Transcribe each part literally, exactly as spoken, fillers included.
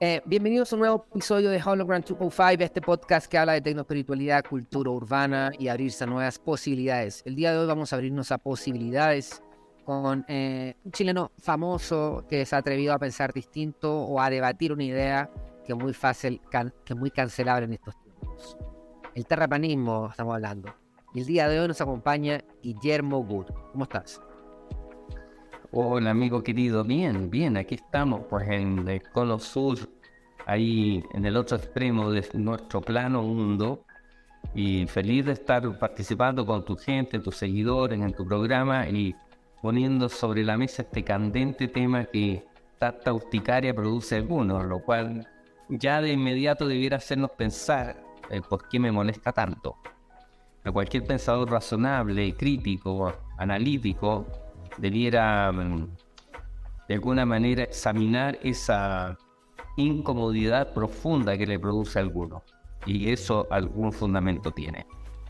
Eh, bienvenidos a un nuevo episodio de Hologram doscientos cinco, este podcast que habla de tecnoespiritualidad, cultura urbana y abrirse a nuevas posibilidades. El día de hoy vamos a abrirnos a posibilidades con eh, un chileno famoso que se ha atrevido a pensar distinto o a debatir una idea que es muy fácil, can, que es muy cancelable en estos tiempos. El terraplanismo estamos hablando. Y el día de hoy nos acompaña Guillermo Wood. ¿Cómo estás? Hola amigo querido, bien, bien, aquí estamos pues en el cono sur, ahí en el otro extremo de nuestro plano mundo, y feliz de estar participando con tu gente, tus seguidores en tu programa y poniendo sobre la mesa este candente tema que tanta urticaria produce algunos, lo cual ya de inmediato debiera hacernos pensar eh, por qué me molesta tanto. A cualquier pensador razonable, crítico, analítico, debiera de alguna manera examinar esa incomodidad profunda que le produce a alguno, y eso algún fundamento tiene.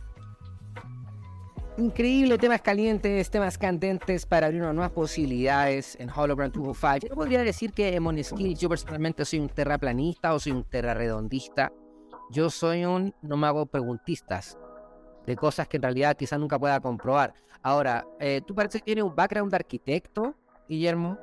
Increíble, temas calientes, temas candentes para abrir unas nuevas posibilidades en Hologram doscientos cinco. Yo podría decir que en Moneskills yo personalmente soy un terraplanista o soy un terrarredondista. Yo soy un no me hago preguntistas de cosas que en realidad quizás nunca pueda comprobar. Ahora, eh, ¿tú parece que tienes un background de arquitecto, Guillermo?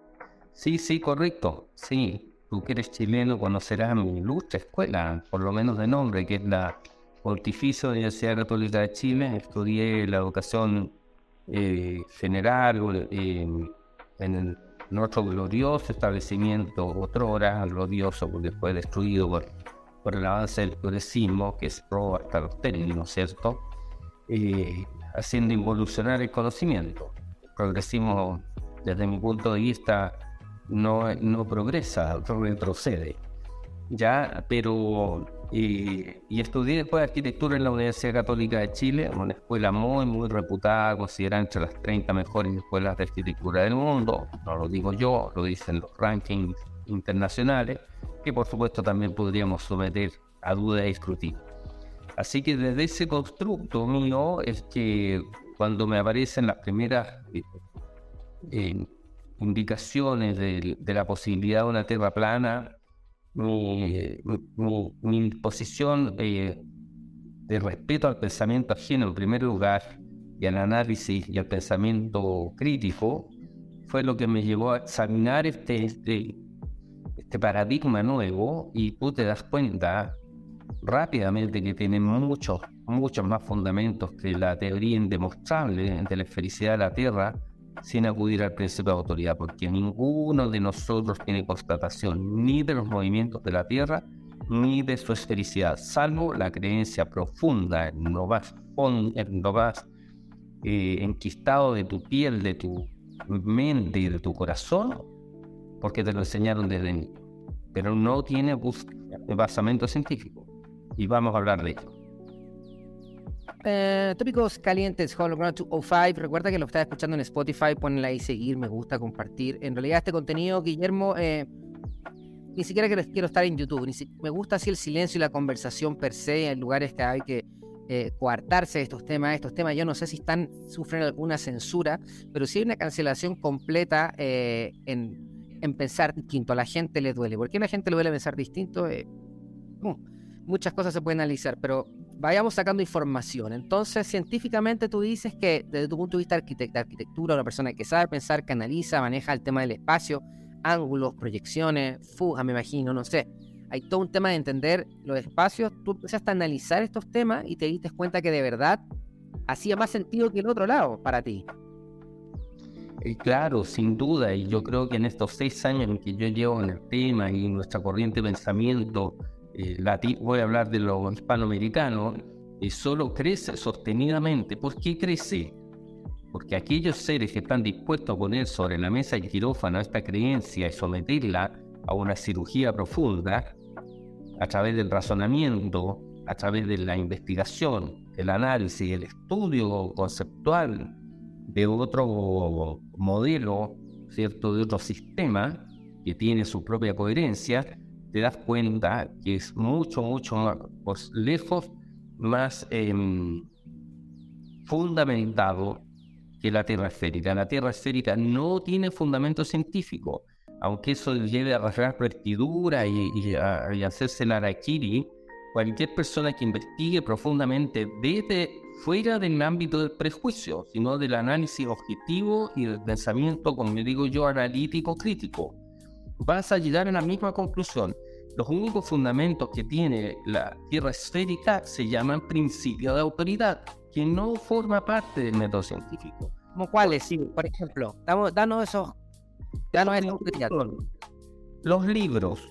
Sí, sí, correcto. Sí, tú que eres chileno conocerás mi ilustre escuela, por lo menos de nombre, que es la Pontificia Universidad Católica de Chile. Estudié la educación eh, general eh, en el, nuestro glorioso establecimiento, otrora glorioso porque fue destruido por, por el avance del progresismo, que cerró hasta los términos, ¿cierto? Eh, haciendo involucionar el conocimiento. El progresismo, desde mi punto de vista, no, no progresa, retrocede. Ya, pero eh, y estudié después arquitectura en la Universidad Católica de Chile, una escuela muy, muy reputada, considerada entre las treinta mejores escuelas de arquitectura del mundo. No lo digo yo, lo dicen los rankings internacionales, que por supuesto también podríamos someter a duda y escrutinio. Así que desde ese constructo mío es que cuando me aparecen las primeras eh, eh, indicaciones de, de la posibilidad de una tierra plana, mi, mi, mi posición eh, de respeto al pensamiento ajeno en primer lugar y al análisis y al pensamiento crítico fue lo que me llevó a examinar este, este, este paradigma nuevo, y tú te das cuenta rápidamente que tiene muchos, muchos más fundamentos que la teoría indemostrable de la esfericidad de la Tierra, sin acudir al principio de autoridad, porque ninguno de nosotros tiene constatación ni de los movimientos de la Tierra ni de su esfericidad, salvo la creencia profunda en lo más, en lo más eh, enquistado de tu piel, de tu mente y de tu corazón, porque te lo enseñaron desde niño, pero no tiene basamento científico. Y vamos a hablar de ello. Eh, tópicos calientes, Hologram doscientos cinco. Recuerda que lo estás escuchando en Spotify, ponle ahí seguir, me gusta, compartir. En realidad este contenido, Guillermo, eh, ni siquiera quiero, quiero estar en YouTube. Ni si, me gusta así el silencio y la conversación per se en lugares que hay que eh, coartarse de estos temas. Estos temas yo no sé si están sufren alguna censura, pero sí hay una cancelación completa eh, en, en pensar distinto. A la gente le duele. ¿Por qué a la gente le duele pensar distinto? Eh, uh, muchas cosas se pueden analizar, pero vayamos sacando información. Entonces, científicamente tú dices que desde tu punto de vista arquitect- de arquitectura, una persona que sabe pensar, que analiza, maneja el tema del espacio, ángulos, proyecciones, fuga, me imagino, no sé. Hay todo un tema de entender los espacios. Tú empezaste a analizar estos temas y te diste cuenta que de verdad hacía más sentido que el otro lado para ti. Y claro, sin duda, y yo creo que en estos seis años en que yo llevo en el tema y nuestra corriente de pensamiento, Eh, lati- voy a hablar de lo hispanoamericano, y solo crece sostenidamente. ¿Por qué crece? Porque aquellos seres que están dispuestos a poner sobre la mesa del quirófano esta creencia y someterla a una cirugía profunda, a través del razonamiento, a través de la investigación, el análisis, el estudio conceptual de otro modelo, ¿cierto?, de otro sistema que tiene su propia coherencia, te das cuenta que es mucho, mucho más, pues, lejos más eh, fundamentado que la Tierra esférica. La Tierra esférica no tiene fundamento científico. aunque eso lleve a rasgar vestidura y, y, a, y hacerse la harakiri, cualquier persona que investigue profundamente desde fuera del ámbito del prejuicio, sino del análisis objetivo y del pensamiento, como me digo yo, analítico crítico, vas a llegar a la misma conclusión. Los únicos fundamentos que tiene la Tierra esférica se llaman principio de autoridad, que no forma parte del método científico. ¿Cómo cuáles? Sí, por ejemplo, damos, danos esos, danos esos criterios. Los libros,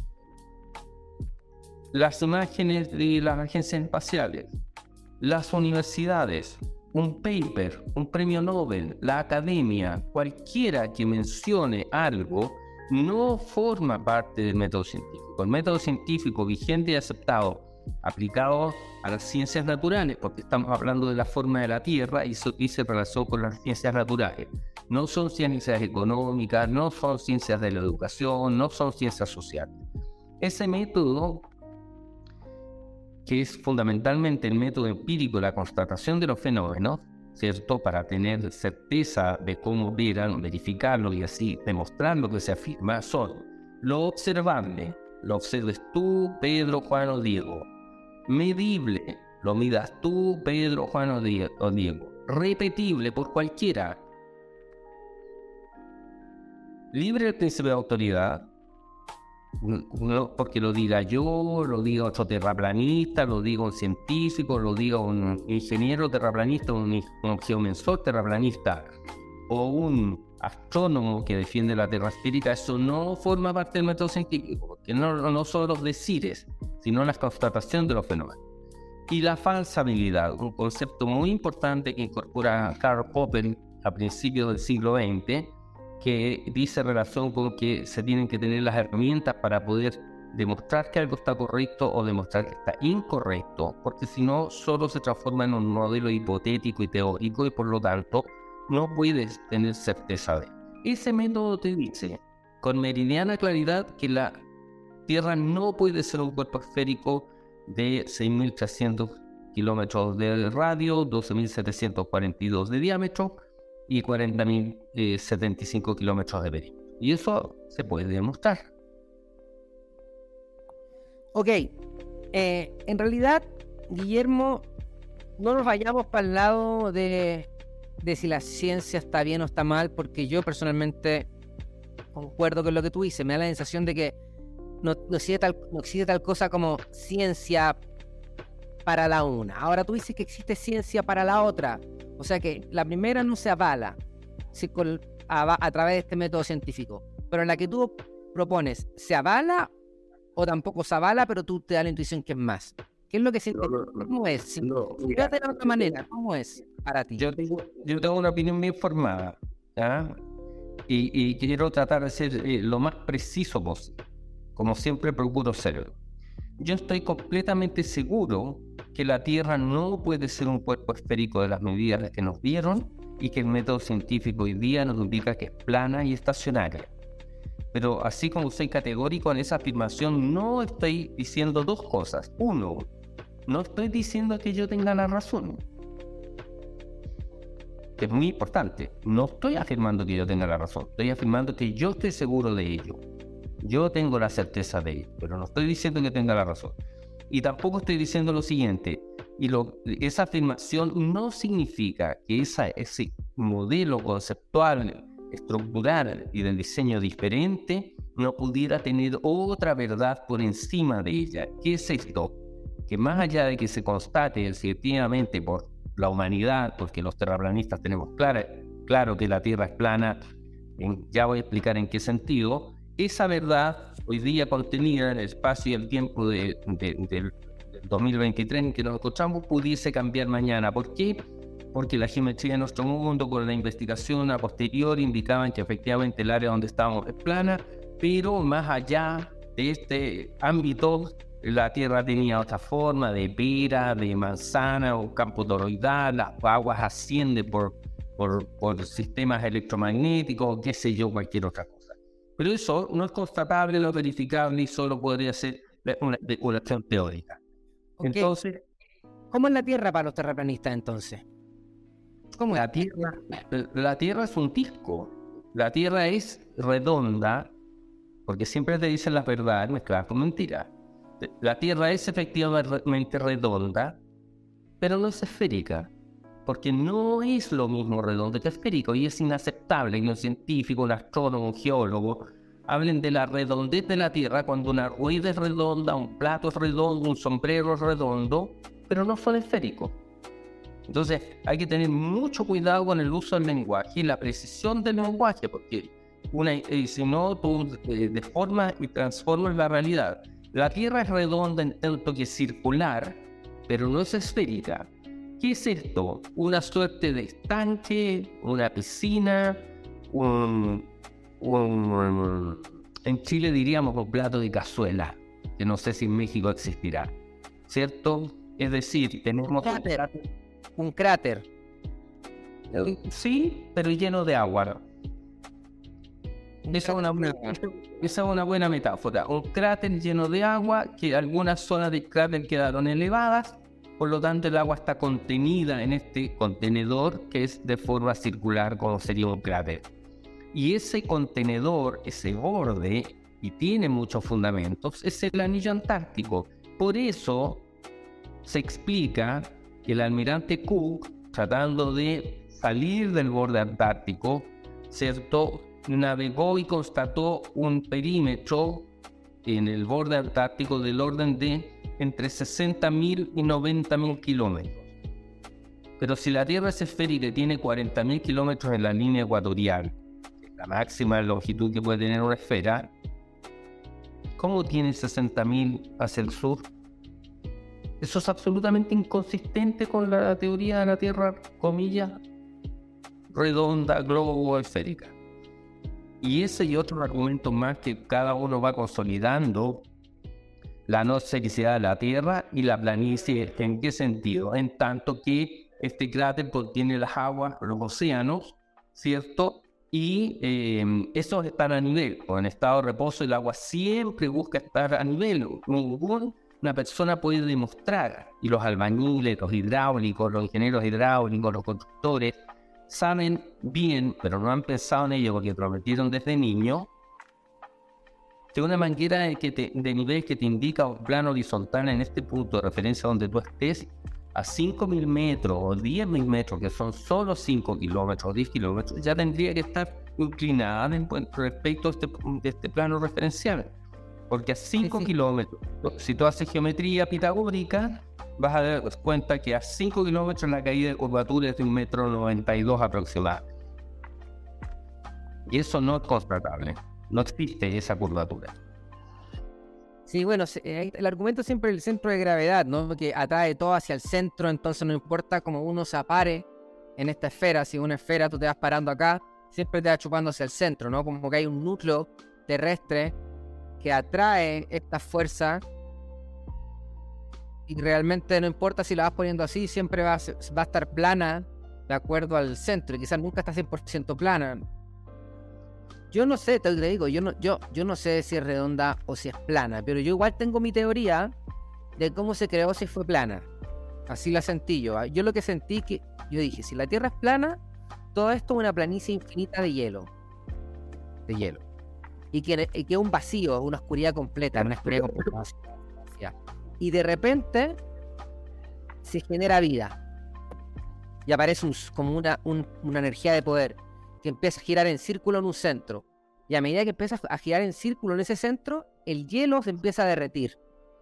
las imágenes de las agencias espaciales, las universidades, un paper, un premio Nobel, la academia, cualquiera que mencione algo, no forma parte del método científico. El método científico vigente y aceptado, aplicado a las ciencias naturales, porque estamos hablando de la forma de la Tierra y eso dice relación con las ciencias naturales. No son ciencias económicas, no son ciencias de la educación, no son ciencias sociales. Ese método, que es fundamentalmente el método empírico, la constatación de los fenómenos, ¿cierto? Para tener certeza de cómo verán, verificarlo y así demostrar lo que se afirma, son lo observable, lo observes tú, Pedro, Juan o Diego. Medible, lo midas tú, Pedro, Juan o Diego. Repetible por cualquiera. Libre del principio de autoridad, no porque lo diga yo, lo diga otro terraplanista, lo diga un científico, lo diga un ingeniero terraplanista, un, un geomensor terraplanista o un astrónomo que defiende la Tierra esférica. Eso no forma parte del método científico, porque no, no son los decires, sino la constatación de los fenómenos. Y la falsabilidad, un concepto muy importante que incorpora Karl Popper a principios del siglo veinte, que dice relación con que se tienen que tener las herramientas para poder demostrar que algo está correcto o demostrar que está incorrecto, porque si no, solo se transforma en un modelo hipotético y teórico y por lo tanto no puedes tener certeza de. Ese método te dice con meridiana claridad que la Tierra no puede ser un cuerpo esférico de seis mil trescientos kilómetros de radio, doce mil setecientos cuarenta y dos de diámetro y cuarenta mil setenta y cinco kilómetros de perímetro. Y eso se puede demostrar. Ok, eh, en realidad, Guillermo, no nos vayamos para el lado de, de si la ciencia está bien o está mal, porque yo personalmente concuerdo con lo que tú dices. Me da la sensación de que no, no, existe tal, no existe tal cosa como ciencia para la una. Ahora tú dices que existe ciencia para la otra. O sea que la primera no se avala si con, a, a través de este método científico, pero en la que tú propones, ¿se avala o tampoco se avala, pero tú te das la intuición que es más? ¿Qué es lo que sientes? No, no, no, ¿Cómo es? Si no, mira, de otra manera, ¿cómo es para ti? Yo tengo, yo tengo una opinión bien formada, ¿ya? Y, y quiero tratar de ser eh, lo más preciso posible, como siempre procuro serlo. Yo estoy completamente seguro que la Tierra no puede ser un cuerpo esférico de las medidas que nos dieron y que el método científico hoy día nos indica que es plana y estacionaria. Pero así como soy categórico en esa afirmación, no estoy diciendo dos cosas. Uno, no estoy diciendo que yo tenga la razón, que es muy importante. No estoy afirmando que yo tenga la razón, estoy afirmando que yo estoy seguro de ello. Yo tengo la certeza de ello, pero no estoy diciendo que tenga la razón. Y tampoco estoy diciendo lo siguiente, y lo, esa afirmación no significa que esa, ese modelo conceptual, estructural y del diseño diferente no pudiera tener otra verdad por encima de ella. ¿Qué es esto? Que más allá de que se constate efectivamente por la humanidad, porque los terraplanistas tenemos claro, claro que la Tierra es plana, en, ya voy a explicar en qué sentido, esa verdad hoy día contenida en el espacio y el tiempo de, de, de, del dos mil veintitrés en que nos encontramos pudiese cambiar mañana. ¿Por qué? Porque la geometría de nuestro mundo con la investigación a posteriori indicaban que efectivamente el área donde estábamos es plana, pero más allá de este ámbito la Tierra tenía otra forma de pera, de manzana o campo toroidal, las aguas ascienden por, por, por sistemas electromagnéticos, qué sé yo, cualquier otra cosa. Pero eso no es constatable, no es verificable y solo podría ser una especulación teórica. Okay. Entonces, ¿cómo es la Tierra para los terraplanistas entonces? ¿Cómo la Tierra? La Tierra es un disco. La Tierra es redonda porque siempre te dicen la verdad mezclada con mentira. La Tierra es efectivamente redonda, pero no es esférica, porque no es lo mismo redondo que esférico, y es inaceptable que un científico, un astrónomo, un geólogo hablen de la redondez de la Tierra cuando una rueda es redonda, un plato es redondo, un sombrero es redondo, pero no son esféricos. Entonces hay que tener mucho cuidado con el uso del lenguaje y la precisión del lenguaje, porque una, eh, si no, tú eh, deformas y transformas la realidad. La Tierra es redonda en tanto que es circular, pero no es esférica. ¿Qué es esto? Una suerte de estanque, una piscina, un, un, en Chile diríamos un plato de cazuela, que no sé si en México existirá, ¿cierto? Es decir, tenemos... Un cráter. Un cráter. Sí, pero lleno de agua. Esa es una, buena, esa es una buena metáfora. Un cráter lleno de agua, que algunas zonas del cráter quedaron elevadas, por lo tanto el agua está contenida en este contenedor que es de forma circular, como sería un cráter. Y ese contenedor, ese borde, y tiene muchos fundamentos, es el anillo antártico. Por eso se explica que el almirante Cook, tratando de salir del borde antártico, ¿cierto?, navegó y constató un perímetro en el borde antártico del orden de entre sesenta mil y noventa mil kilómetros. Pero si la Tierra es esférica y tiene cuarenta mil kilómetros en la línea ecuatorial, la máxima longitud que puede tener una esfera, ¿cómo tiene sesenta mil hacia el sur? Eso es absolutamente inconsistente con la teoría de la Tierra, comillas, redonda, globo, esférica. Y ese y otros argumentos más que cada uno va consolidando la no esfericidad de la Tierra y la planicie. ¿En qué sentido? En tanto que este cráter contiene las aguas, los océanos, ¿cierto? Y eh, esos están a nivel, o en estado de reposo. El agua siempre busca estar a nivel. Ninguna persona puede demostrar, y los albañiles, los hidráulicos, los ingenieros hidráulicos, los constructores, saben bien, pero no han pensado en ello porque prometieron desde niño, de una manguera de, que te, de nivel que te indica un plano horizontal en este punto de referencia donde tú estés, a cinco mil metros o diez mil metros, que son solo cinco kilómetros o diez kilómetros, ya tendría que estar inclinada en, respecto a este, de este plano referencial. Porque a cinco sí, sí. kilómetros, si tú haces geometría pitagórica, vas a dar cuenta que a cinco kilómetros la caída de curvatura es de un metro noventa y dos aproximadamente. Y eso no es constatable. No existe esa curvatura. Sí, bueno, el argumento siempre es el centro de gravedad, ¿no? Que atrae todo hacia el centro, entonces no importa cómo uno se apare en esta esfera. Si una esfera tú te vas parando acá, siempre te va chupando hacia el centro, ¿no? Como que hay un núcleo terrestre que atrae esta fuerza. Y realmente no importa si la vas poniendo así, siempre va a, va a estar plana de acuerdo al centro, y quizás nunca está cien por ciento plana. Yo no sé, te lo digo, yo no, yo, yo no sé si es redonda o si es plana, pero yo igual tengo mi teoría de cómo se creó si fue plana. Así la sentí yo. Yo lo que sentí que, yo dije, si la Tierra es plana, todo esto es una planicie infinita de hielo. De hielo. Y que es que un vacío, una oscuridad completa, una oscuridad completa. Y de repente se genera vida y aparece un, como una, un, una energía de poder que empieza a girar en círculo en un centro, y a medida que empieza a girar en círculo en ese centro, el hielo se empieza a derretir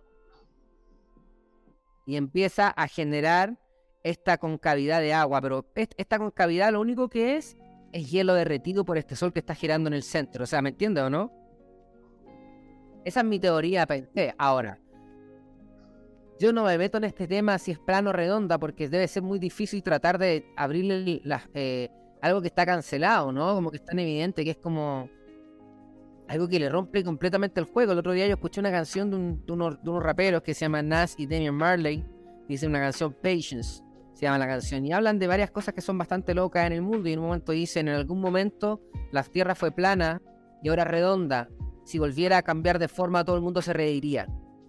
y empieza a generar esta concavidad de agua, pero esta concavidad lo único que es es hielo derretido por este sol que está girando en el centro. O sea, ¿me entiendes o no? Esa es mi teoría, pensé. Ahora, yo no me meto en este tema si es plano o redonda, porque debe ser muy difícil tratar de abrirle las, eh, algo que está cancelado, ¿no? Como que es tan evidente que es como algo que le rompe completamente el juego. El otro día yo escuché una canción de, un, de, unos, de unos raperos que se llaman Nas y Damian Marley. Dice una canción, Patience, se llama la canción. Y hablan de varias cosas que son bastante locas en el mundo. Y en un momento dicen, en algún momento la Tierra fue plana y ahora redonda. Si volviera a cambiar de forma, todo el mundo se reiría.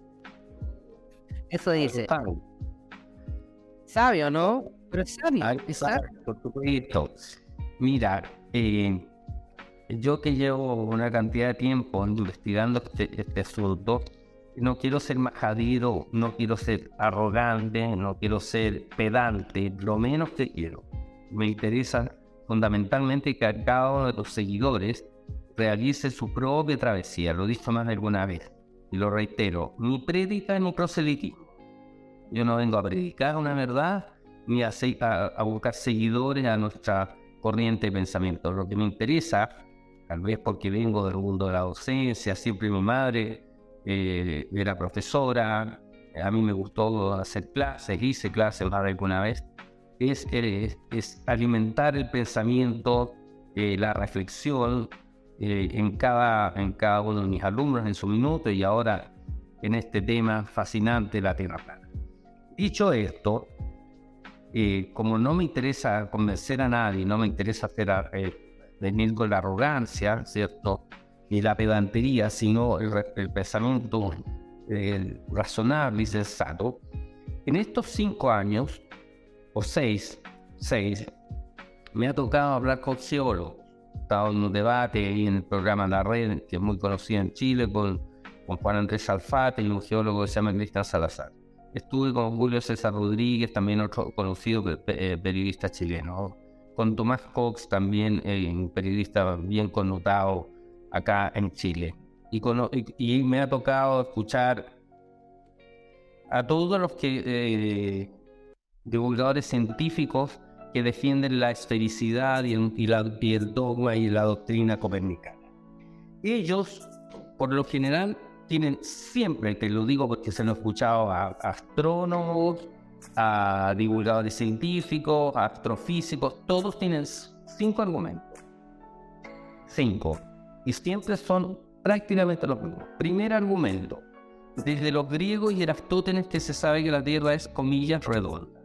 Eso dice. Sabio, ¿no? Pero es sabio. Ay, es sabio. Por supuesto. Mira, eh, yo que llevo una cantidad de tiempo investigando este, este asunto, no quiero ser majadero, no quiero ser arrogante, no quiero ser pedante, lo menos que quiero. Me interesa fundamentalmente que cada uno de los seguidores realice su propia travesía. Lo he dicho más de alguna vez y lo reitero, ni prédica ni proselitismo. Yo no vengo a predicar una verdad ni a, a, a buscar seguidores a nuestra corriente de pensamiento. Lo que me interesa, tal vez porque vengo del mundo de la docencia, siempre mi madre eh, era profesora, a mí me gustó hacer clases, hice clases más de alguna vez, es, es, es alimentar el pensamiento, eh, la reflexión eh, en, cada, en cada uno de mis alumnos en su minuto y ahora en este tema fascinante de la Tierra plana. Dicho esto, eh, como no me interesa convencer a nadie, no me interesa hacer eh, venir con la arrogancia, ¿cierto?, ni la pedantería, sino el, el pensamiento eh, razonable y sensato, en estos cinco años, o seis, seis, me ha tocado hablar con geólogos. He estado en un debate ahí en el programa La Red, que es muy conocido en Chile, con, con Juan Andrés Alfate y un geólogo que se llama Cristian Salazar. Estuve con Julio César Rodríguez, también otro conocido eh, periodista chileno. Con Tomás Cox, también eh, un periodista bien connotado acá en Chile. Y, con, y, y me ha tocado escuchar a todos los que, eh, divulgadores científicos que defienden la esfericidad y el, y, la, y el dogma y la doctrina copernicana. Ellos, por lo general, tienen siempre, te lo digo porque se lo he escuchado a, a astrónomos, a divulgadores científicos, a astrofísicos, todos tienen cinco argumentos. Cinco. Y siempre son prácticamente los mismos. Primer argumento. Desde los griegos y Aristóteles que se sabe que la Tierra es, comillas, redonda.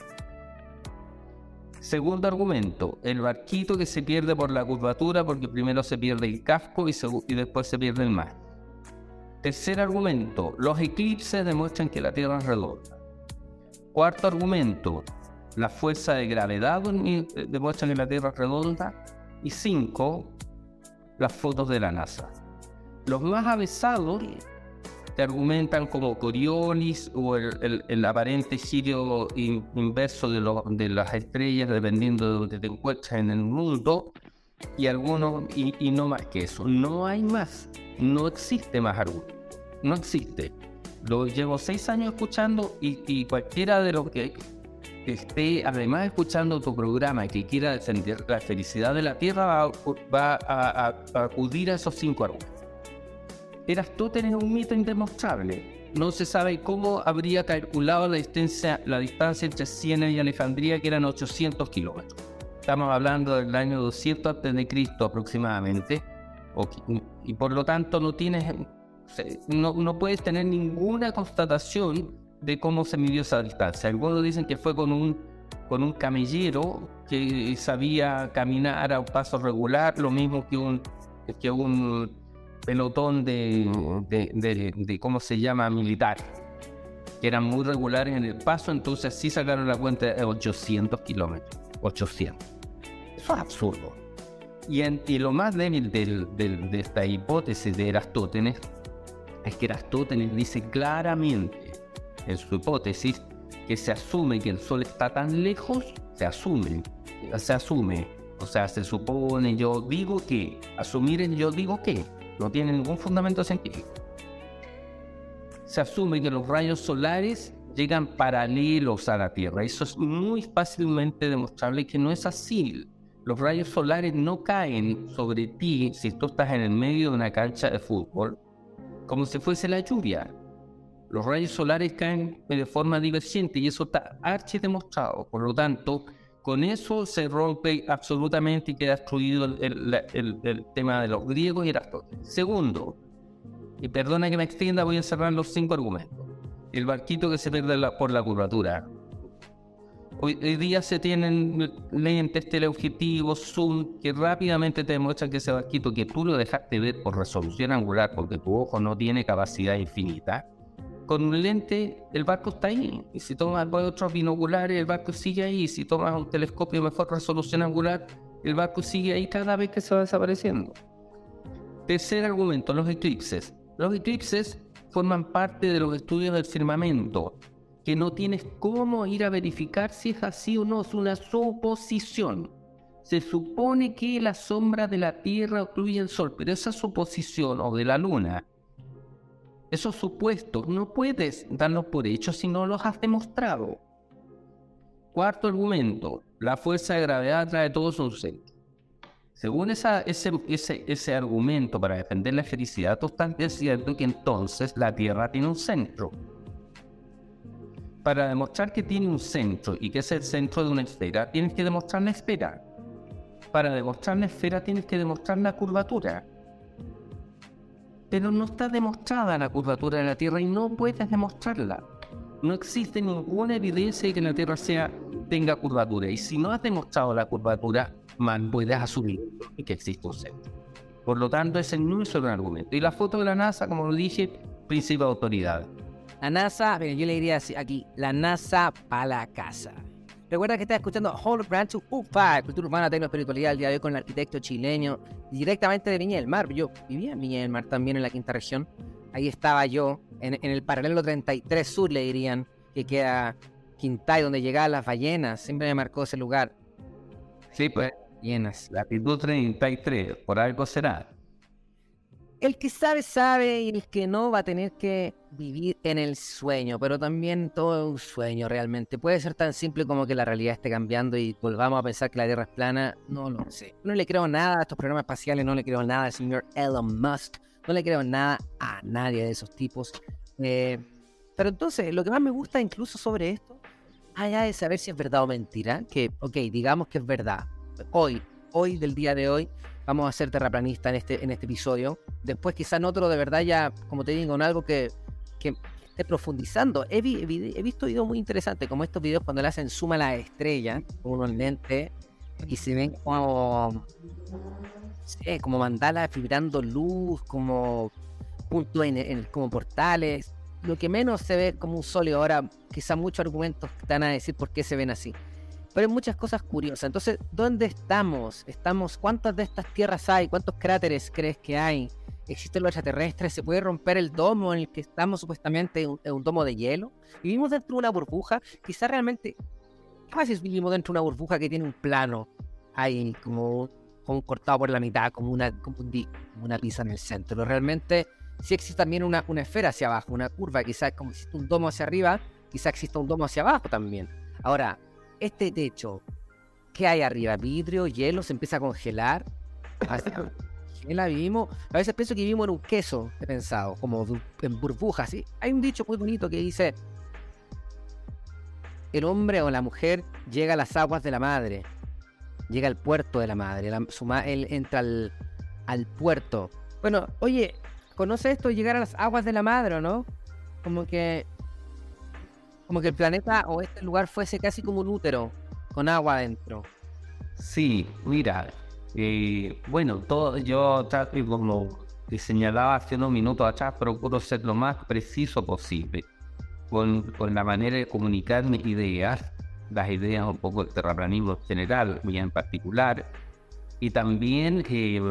Segundo argumento. El barquito que se pierde por la curvatura porque primero se pierde el casco y, se, y después se pierde el mar. Tercer argumento. Los eclipses demuestran que la Tierra es redonda. Cuarto argumento. La fuerza de gravedad demuestra que la Tierra es redonda. Y cinco. Las fotos de la NASA. Los más avesados te argumentan como Coriolis o el, el, el aparente giro in, inverso de, lo, de las estrellas dependiendo de donde te encuentres en el mundo y algunos y, y no más que eso. No hay más, no existe más argumento, no existe. Lo llevo seis años escuchando y, y cualquiera de los que esté además escuchando tu programa y que quiera defender la felicidad de la Tierra va, va a, a, a acudir a esos cinco argumentos. Aristóteles es un mito indemostrable. No se sabe cómo habría calculado la distancia, la distancia entre Siena y Alejandría, que eran ochocientos kilómetros. Estamos hablando del año doscientos antes de Cristo aproximadamente, y por lo tanto no tienes, no, no puedes tener ninguna constatación de cómo se midió esa distancia. Algunos dicen que fue con un, con un camellero que sabía caminar a un paso regular, lo mismo que un, que un pelotón de, de, de, de, ¿cómo se llama?, militar, que eran muy regulares en el paso, entonces sí sacaron la cuenta de ochocientos kilómetros. ochocientos. Eso es absurdo. Y, en, y lo más débil del, del, de esta hipótesis de Aristóteles es que Aristóteles dice claramente en su hipótesis que se asume que el Sol está tan lejos, se asume, se asume, o sea, se supone, yo digo que, asumir el yo digo que, no tiene ningún fundamento científico. Se asume que los rayos solares llegan paralelos a la Tierra. Eso es muy fácilmente demostrable que no es así. Los rayos solares no caen sobre ti si tú estás en el medio de una cancha de fútbol como si fuese la lluvia. Los rayos solares caen de forma divergente y eso está archi demostrado. Por lo tanto, con eso se rompe absolutamente y queda destruido el, el, el, el tema de los griegos y Aristóteles. Segundo, y perdona que me extienda, voy a cerrar los cinco argumentos. El barquito que se pierde la, por la curvatura. Hoy, hoy día se tienen lentes, teleobjetivos, zoom, que rápidamente te demuestran que ese barquito que tú lo dejaste ver por resolución angular, porque tu ojo no tiene capacidad infinita, con un lente el barco está ahí. Y si tomas otros binoculares, el barco sigue ahí. Y si tomas un telescopio de mejor resolución angular, el barco sigue ahí cada vez que se va desapareciendo. Tercer argumento, los eclipses. Los eclipses forman parte de los estudios del firmamento, que no tienes cómo ir a verificar si es así o no, es una suposición. Se supone que la sombra de la Tierra obstruye el Sol, pero esa suposición, o de la Luna, esos supuestos, no puedes darlos por hechos si no los has demostrado. Cuarto argumento, la fuerza de gravedad atrae todo su centro. Según esa, ese, ese, ese argumento para defender la felicidad, tú estás diciendo que entonces la Tierra tiene un centro. Para demostrar que tiene un centro y que es el centro de una esfera, tienes que demostrar la esfera. Para demostrar la esfera tienes que demostrar la curvatura. Pero no está demostrada la curvatura de la Tierra y no puedes demostrarla. No existe ninguna evidencia de que la Tierra sea, tenga curvatura. Y si no has demostrado la curvatura, mal puedes asumir que existe un centro. Por lo tanto, ese no es un argumento. Y la foto de la NASA, como lo dije, principio de autoridad. La NASA, mira, yo le diría así, aquí, la NASA para la casa. Recuerda que estás escuchando Whole Brand to U F A, Cultura Urbana, Tecno Espiritualidad, el día de hoy con el arquitecto chileno, directamente de Viña del Mar. Yo vivía en Viña del Mar también, en la quinta región. Ahí estaba yo, en, en el paralelo treinta y tres Sur, le dirían, que queda Quintay, donde llegaban las ballenas. Siempre me marcó ese lugar. Sí, pues, ballenas. latitud treinta y tres, por algo será. El que sabe, sabe, y el que no va a tener que vivir en el sueño, pero también todo es un sueño realmente. Puede ser tan simple como que la realidad esté cambiando y volvamos a pensar que la Tierra es plana. No lo sé. No le creo nada a estos programas espaciales, no le creo nada al señor Elon Musk, no le creo nada a nadie de esos tipos. Eh, pero entonces, lo que más me gusta incluso sobre esto, allá de saber si es verdad o mentira, que, ok, digamos que es verdad. Hoy, hoy del día de hoy, vamos a ser terraplanistas en este, en este episodio. Después quizá en otro de verdad ya, como te digo, en algo que, que esté profundizando. He, vi, he visto videos muy interesantes, como estos videos cuando le hacen zoom a la estrella, con unos lentes, y se ven como, no sé, como mandalas vibrando luz, como puntos en, en, como portales. Lo que menos se ve como un sólido. Ahora quizá muchos argumentos están a decir por qué se ven así. Pero hay muchas cosas curiosas. Entonces, ¿dónde estamos? Estamos ¿Cuántas de estas tierras hay? ¿Cuántos cráteres crees que hay? ¿Existen los extraterrestres? ¿Se puede romper el domo en el que estamos supuestamente, un, un domo de hielo? ¿Vivimos dentro de una burbuja? Quizá realmente, ¿qué pasa si vivimos dentro de una burbuja que tiene un plano ahí, como, como cortado por la mitad, como una, como un, como una pizza en el centro? Pero realmente, sí existe también una, una esfera hacia abajo, una curva. Quizá como existe un domo hacia arriba, quizá existe un domo hacia abajo también. Ahora, este techo, ¿qué hay arriba? ¿Vidrio, hielo? ¿Se empieza a congelar? ¿La vivimos? A veces pienso que vivimos en un queso, he pensado, como en burbujas, ¿sí? Hay un dicho muy bonito que dice: el hombre o la mujer llega a las aguas de la madre, llega al puerto de la madre, la, su ma, él entra al, al puerto. Bueno, oye, ¿conoce esto de llegar a las aguas de la madre o no? Como que... Como que el planeta o este lugar fuese casi como un útero, con agua adentro. Sí, mira, eh, bueno, todo, yo trato, como te señalaba hace unos minutos atrás, procuro ser lo más preciso posible con, con la manera de comunicar mis ideas, las ideas un poco del terraplanismo en general, y en particular, y también eh,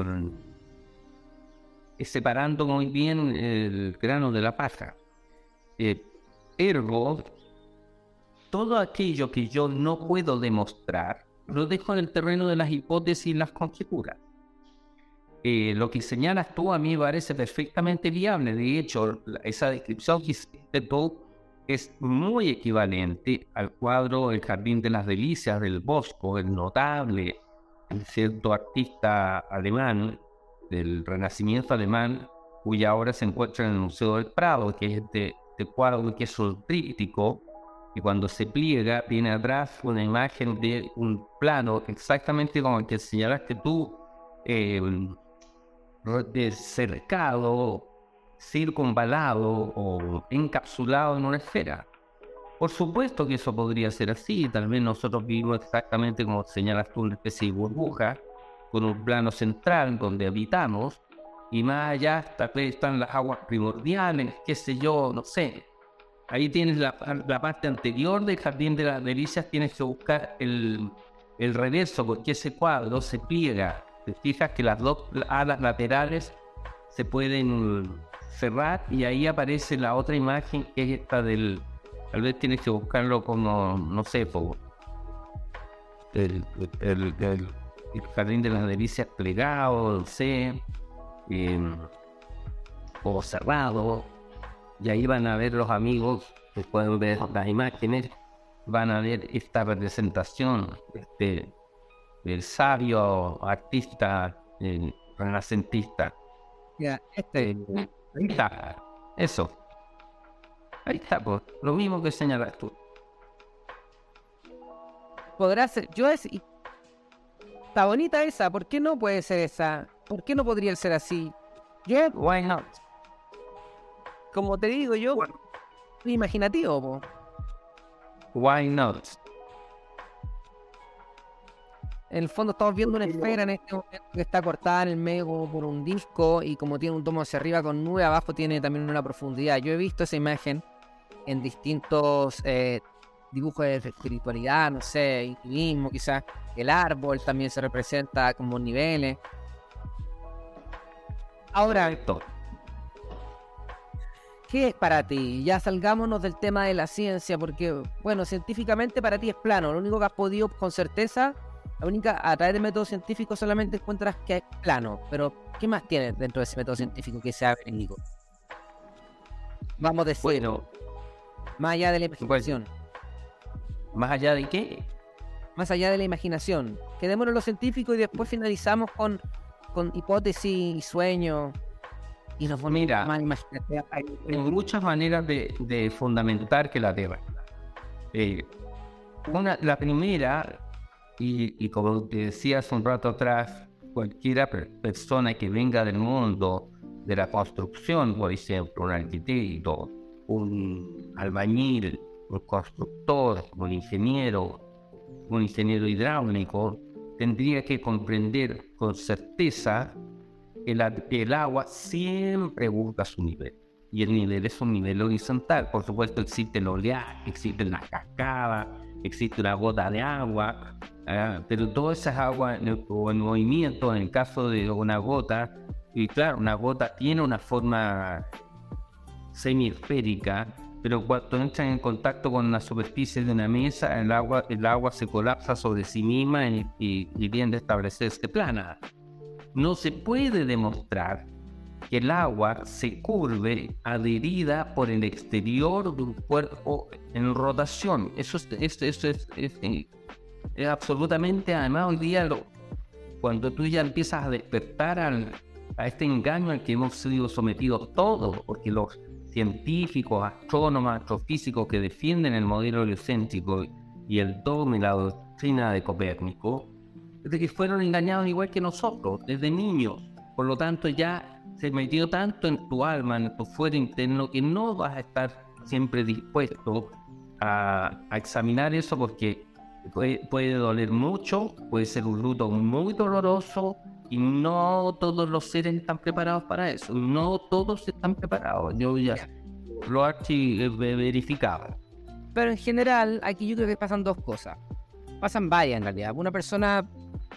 separando muy bien el grano de la paja. Eh, ergo, todo aquello que yo no puedo demostrar, lo dejo en el terreno de las hipótesis y las conjeturas. Eh, lo que señalas tú a mí me parece perfectamente viable. De hecho, esa descripción que hiciste tú es muy equivalente al cuadro El Jardín de las Delicias del Bosco, el notable, el cierto artista alemán del Renacimiento alemán, cuya obra se encuentra en el Museo del Prado, que es este, este cuadro que es un tríptico, y cuando se pliega viene atrás una imagen de un plano exactamente como el que señalaste tú, eh, de cercado, circunvalado o encapsulado en una esfera. Por supuesto que eso podría ser así. Tal vez nosotros vivimos exactamente como señalas tú, una especie de burbuja con un plano central donde habitamos, y más allá tal vez están las aguas primordiales, qué sé yo, no sé. Ahí tienes la, la parte anterior del Jardín de las Delicias, tienes que buscar el, el reverso, porque ese cuadro se pliega. Te fijas que las dos alas laterales se pueden cerrar y ahí aparece la otra imagen que es esta del... Tal vez tienes que buscarlo como, no sé, po, el, el, el, el jardín de las delicias plegado, no sé, eh, o cerrado, y ahí van a ver los amigos que pueden ver las imágenes, van a ver esta representación este, del sabio artista eh, renacentista. Ya, este. Eh, ahí está, eso. Ahí está, pues, lo mismo que señalas tú. Podrá ser. Yo es. Está bonita esa. ¿Por qué no puede ser esa? ¿Por qué no podría ser así? Yo, Why not? como te digo, yo soy imaginativo, po. Why not? En el fondo estamos viendo una esfera en este momento que está cortada en el medio como por un disco y como tiene un tomo hacia arriba con nube, abajo tiene también una profundidad. Yo he visto esa imagen en distintos eh, dibujos de espiritualidad, no sé, intimismo quizás. El árbol también se representa como niveles. Ahora, Correcto. ¿qué es para ti? Ya salgámonos del tema de la ciencia, porque, bueno, científicamente para ti es plano. Lo único que has podido con certeza, la única, a través de métodos científicos solamente encuentras que es plano. Pero, ¿qué más tienes dentro de ese método científico que sea verídico? Vamos a decir, Bueno, más allá de la imaginación. ¿más allá de qué? Más allá de la imaginación. Quedémonos en lo científico y después finalizamos con, con hipótesis y sueños. Y nos volvemos Mira, más imaginativos. hay, hay muchas maneras de, de fundamentar que la Tierra. Eh, una, la primera, y, y como te decía hace un rato atrás, cualquier persona que venga del mundo de la construcción, por ejemplo, un arquitecto, un albañil, un constructor, un ingeniero, un ingeniero hidráulico, tendría que comprender con certeza que la, el agua siempre busca su nivel. Y el nivel es un nivel horizontal. Por supuesto, existe el oleaje, existe la cascada, existe una gota de agua, ¿eh? Pero todas esas aguas o en movimiento, en el caso de una gota, y claro, una gota tiene una forma semiesférica, pero cuando entran en contacto con la superficie de una mesa, el agua, el agua se colapsa sobre sí misma y, y, y tiende a establecerse plana. No se puede demostrar que el agua se curve adherida por el exterior de un cuerpo en rotación. Eso es, es, eso es, es, es, es absolutamente, además hoy día, lo, cuando tú ya empiezas a despertar al, a este engaño al que hemos sido sometidos todos, porque los científicos, astrónomos, astrofísicos que defienden el modelo heliocéntrico y el dogma y la doctrina de Copérnico, de que fueron engañados igual que nosotros, desde niños. Por lo tanto, ya se metió tanto en tu alma, en tu fuero interno, que no vas a estar siempre dispuesto a, a examinar eso, porque puede, puede doler mucho, puede ser un luto muy doloroso, y no todos los seres están preparados para eso. No todos están preparados. Yo ya lo archi verificaba. Pero en general, aquí yo creo que pasan dos cosas. Pasan varias en realidad. Una persona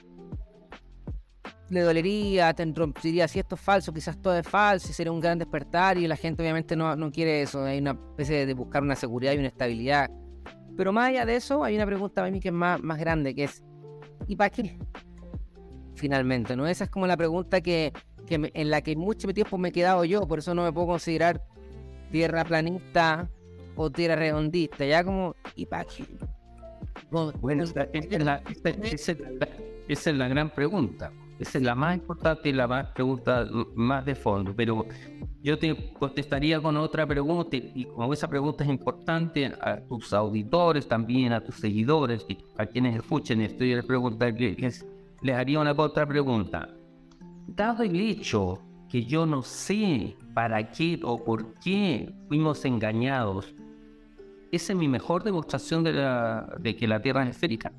le dolería, te diría si esto es falso, quizás todo es falso, y sería un gran despertar, y la gente obviamente no, no quiere eso. Hay una especie de buscar una seguridad y una estabilidad. Pero más allá de eso, hay una pregunta para mí que es más, más grande, que es ¿y para qué? Finalmente, ¿no? Esa es como la pregunta que, que me, en la que mucho tiempo me he quedado yo, por eso no me puedo considerar tierra planista o tierra redondista, ya como ¿y para qué? No, bueno, esa es, la, esa, esa, es la, esa es la gran pregunta. Esa es la más importante y la más pregunta más de fondo. Pero yo te contestaría con otra pregunta, y como esa pregunta es importante a tus auditores también, a tus seguidores, y a quienes escuchen esto, yo les preguntaría, les haría una otra pregunta. Dado el hecho que yo no sé para qué o por qué fuimos engañados, esa es mi mejor demostración de, la, de que la Tierra es esférica.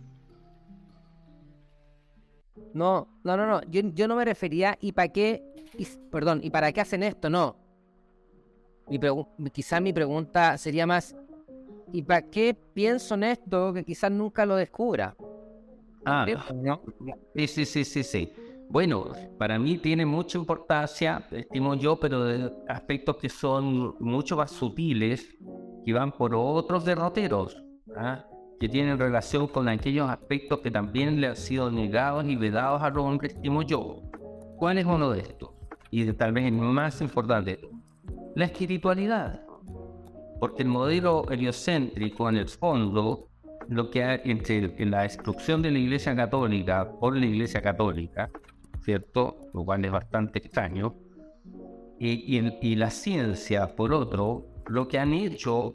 No, no, no, no. Yo, yo no me refería y para qué, y, perdón, y para qué hacen esto, no. Mi pregu- quizás mi pregunta sería más, ¿y para qué pienso en esto que quizás nunca lo descubra? Ah, Creo, ¿no? sí, sí, sí, sí, sí. Bueno, para mí tiene mucha importancia, estimo yo, pero de aspectos que son mucho más sutiles, que van por otros derroteros, ¿ah? Que tienen relación con aquellos aspectos que también le han sido negados y vedados al hombre, estimo yo. ¿Cuál es uno de estos? Y de- tal vez el más importante, la espiritualidad. Porque el modelo heliocéntrico, en el fondo, lo que hay entre la destrucción de la Iglesia Católica por la Iglesia Católica, ¿cierto? Lo cual es bastante extraño, y, y, el- y la ciencia, por otro, lo que han hecho,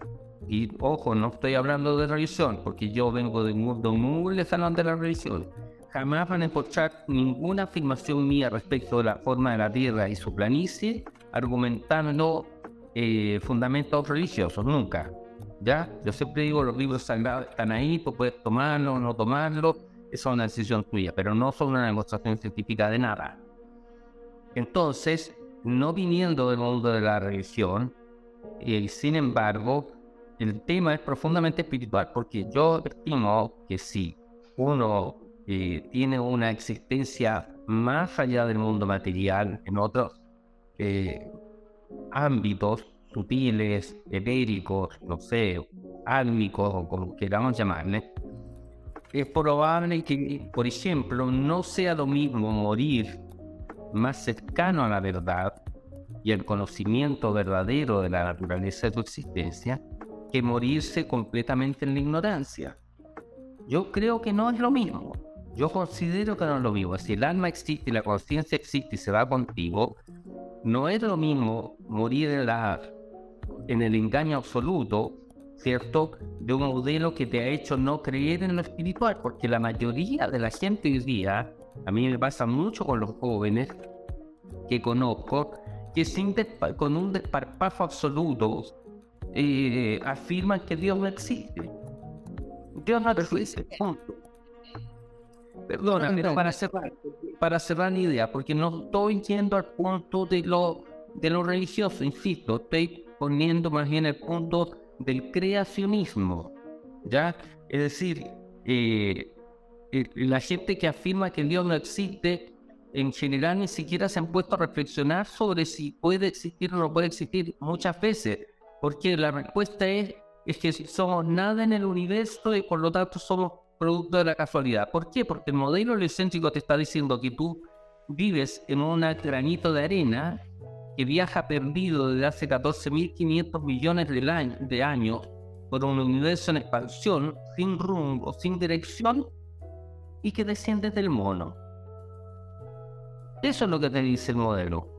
y ojo, no estoy hablando de religión, porque yo vengo de un mundo muy lejano de la religión, jamás van a encontrar ninguna afirmación mía respecto de la forma de la Tierra y su planicie argumentando eh, fundamentos religiosos, nunca. ¿Ya? Yo siempre digo, los libros sagrados están ahí, tú puedes tomarlo o no tomarlo, esa es una decisión tuya, pero no son una demostración científica de nada. Entonces, no viniendo del mundo de la religión, y sin embargo, el tema es profundamente espiritual, porque yo estimo que si uno eh, tiene una existencia más allá del mundo material, en otros eh, ámbitos sutiles, etéricos, no sé, álmicos o como queramos llamarle, es probable que, por ejemplo, no sea lo mismo morir más cercano a la verdad y el conocimiento verdadero de la naturaleza de tu existencia que morirse completamente en la ignorancia. Yo creo que no es lo mismo. Yo considero que no es lo mismo. Si el alma existe y la conciencia existe y se va contigo, no es lo mismo morir en, la, en el engaño absoluto, ¿cierto?, de un modelo que te ha hecho no creer en lo espiritual, porque la mayoría de la gente hoy día, a mí me pasa mucho con los jóvenes que conozco, que sin despa- con un desparpajo absoluto eh, afirman que Dios no existe. Dios no existe, punto. Perdona, pero para cerrar, para cerrar la idea, porque no estoy yendo al punto de lo, de lo religioso, insisto, estoy poniendo más bien el punto del creacionismo, ¿ya? Es decir, eh, eh, la gente que afirma que Dios no existe, en general ni siquiera se han puesto a reflexionar sobre si puede existir o no puede existir muchas veces, porque la respuesta es, es que somos nada en el universo y por lo tanto somos producto de la casualidad. ¿Por qué? Porque el modelo heliocéntrico te está diciendo que tú vives en un granito de arena que viaja perdido desde hace catorce mil quinientos millones de, año, de años por un universo en expansión, sin rumbo, sin dirección, y que desciendes del mono. Eso es lo que te dice el modelo.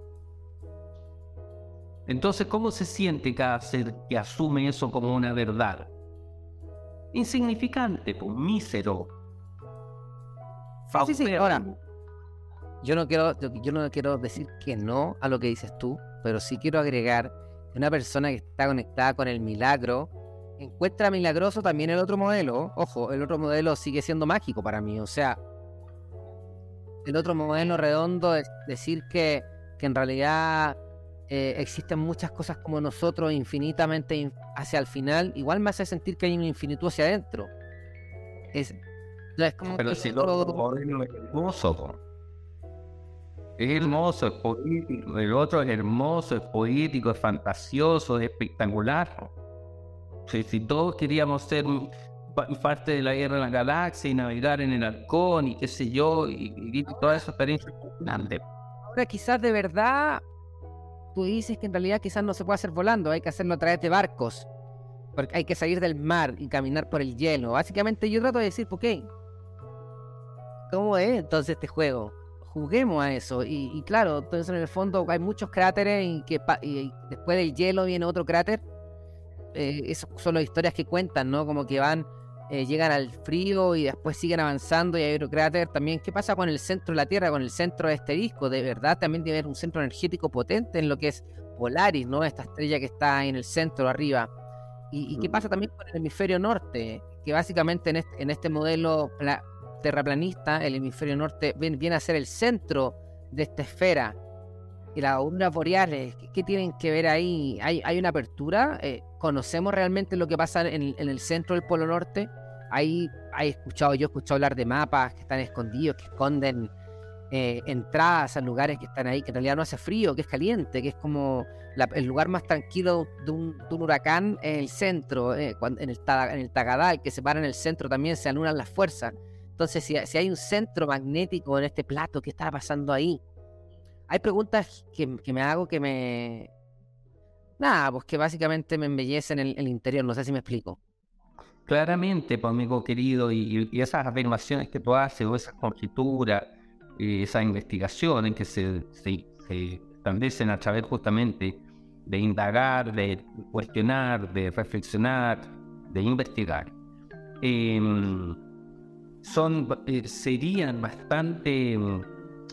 Entonces, ¿cómo se siente cada ser que asume eso como una verdad? Insignificante, pues, mísero. Sí, sí, sí. Ahora, yo no quiero, yo no quiero decir que no a lo que dices tú, pero sí quiero agregar que una persona que está conectada con el milagro encuentra milagroso también el otro modelo. Ojo, el otro modelo sigue siendo mágico para mí. O sea, el otro modelo redondo es decir que, que en realidad eh, existen muchas cosas como nosotros infinitamente in- hacia el final. Igual me hace sentir que hay un infinito hacia adentro. Es, es como Pero que si el lo otro- modelo es hermoso, po. Es hermoso, es poético. El otro es hermoso, es poético, es fantasioso, es espectacular. Si, si todos queríamos ser pa- parte de la guerra de la galaxia y navegar en el halcón y qué sé yo, y vivir toda esa experiencia fascinante. ahora quizás de verdad tú dices que en realidad quizás no se puede hacer volando, hay que hacerlo a través de barcos, porque hay que salir del mar y caminar por el hielo. Básicamente yo trato de decir, ok, ¿cómo es entonces este juego? Juguemos a eso. Y, y claro, entonces en el fondo hay muchos cráteres y que pa- y después del hielo viene otro cráter. Eh, esas son las historias que cuentan, ¿no? Como que van, eh, llegan al frío y después siguen avanzando y hay otro cráter también. ¿Qué pasa con el centro de la Tierra, con el centro de este disco? De verdad también tiene un centro energético potente en lo que es Polaris, ¿no? Esta estrella que está ahí en el centro arriba. ¿Y, y qué pasa también con el hemisferio norte? Que básicamente en este, en este modelo pla- terraplanista, el hemisferio norte viene, viene a ser el centro de esta esfera. Y las auroras boreales, ¿qué, qué tienen que ver ahí? ¿Hay, hay una apertura? Eh, ¿Conocemos realmente lo que pasa en, en el centro del Polo Norte? Ahí he escuchado, yo he escuchado hablar de mapas que están escondidos, que esconden eh, entradas a lugares que están ahí, que en realidad no hace frío, que es caliente, que es como la, el lugar más tranquilo de un, de un huracán, es el centro, eh, cuando, en, el, en el Tagadal, que se para en el centro también se anulan las fuerzas. Entonces, si, si hay un centro magnético en este plato, ¿qué está pasando ahí? Hay preguntas que, que me hago que me... Nada, pues que básicamente me embellecen el, el interior, no sé si me explico. Claramente, pues, amigo querido, y, y esas afirmaciones que tú haces, o esas conjeturas, eh, esas investigaciones que se, se, se establecen a través justamente de indagar, de cuestionar, de reflexionar, de investigar, eh, son, eh, serían bastante eh,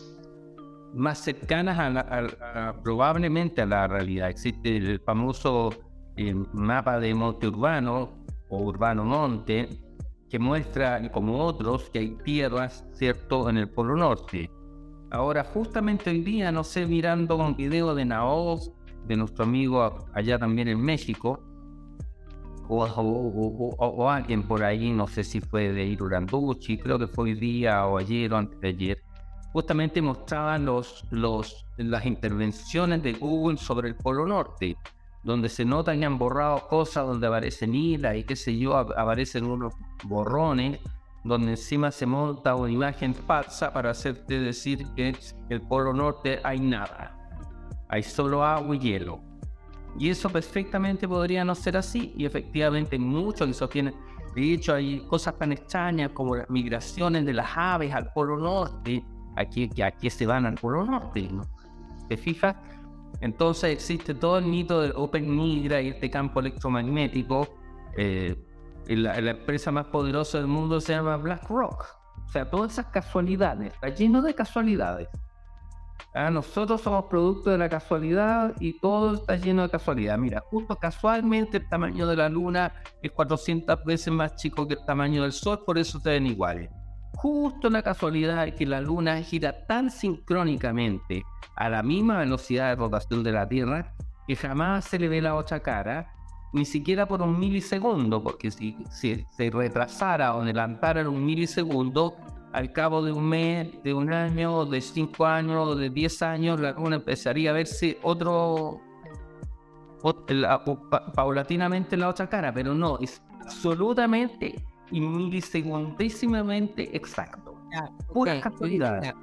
más cercanas a, la, a, a probablemente a la realidad. Existe el famoso eh, mapa de monte urbano o urbano monte, que muestra, como otros, que hay tierras, ¿cierto?, en el Polo Norte. Ahora, justamente hoy día, no sé, mirando un video de Naoz, de nuestro amigo allá también en México, o, o, o, o, o alguien por ahí, no sé si fue de Iruranduchi, creo que fue hoy día o ayer o antes de ayer, justamente mostraban los, los, las intervenciones de Google sobre el Polo Norte, donde se nota que han borrado cosas, donde aparecen islas y qué sé yo, aparecen unos borrones, donde encima se monta una imagen falsa para hacerte decir que en el Polo Norte hay nada, hay solo agua y hielo. Y eso perfectamente podría no ser así, y efectivamente muchos que sostienen. De hecho, hay cosas tan extrañas como las migraciones de las aves al Polo Norte, aquí, que aquí se van al Polo Norte, ¿no? ¿Te fijas? Entonces existe todo el mito del Open Migra y este campo electromagnético. Eh, la, la empresa más poderosa del mundo se llama BlackRock. O sea, todas esas casualidades, está lleno de casualidades. Ah, nosotros somos producto de la casualidad y todo está lleno de casualidad. Mira, justo casualmente el tamaño de la luna es cuatrocientas veces más chico que el tamaño del sol, por eso se ven iguales. Justo la casualidad es que la luna gira tan sincrónicamente a la misma velocidad de rotación de la Tierra que jamás se le ve la otra cara, ni siquiera por un milisegundo, porque si, si se retrasara o adelantara en un milisegundo, al cabo de un mes, de un año, de cinco años, de diez años, la luna empezaría a verse otro, otro la, pa, paulatinamente la otra cara, pero no, es absolutamente y milisegundísimamente exacto. Ya, pura okay, casualidad. ya.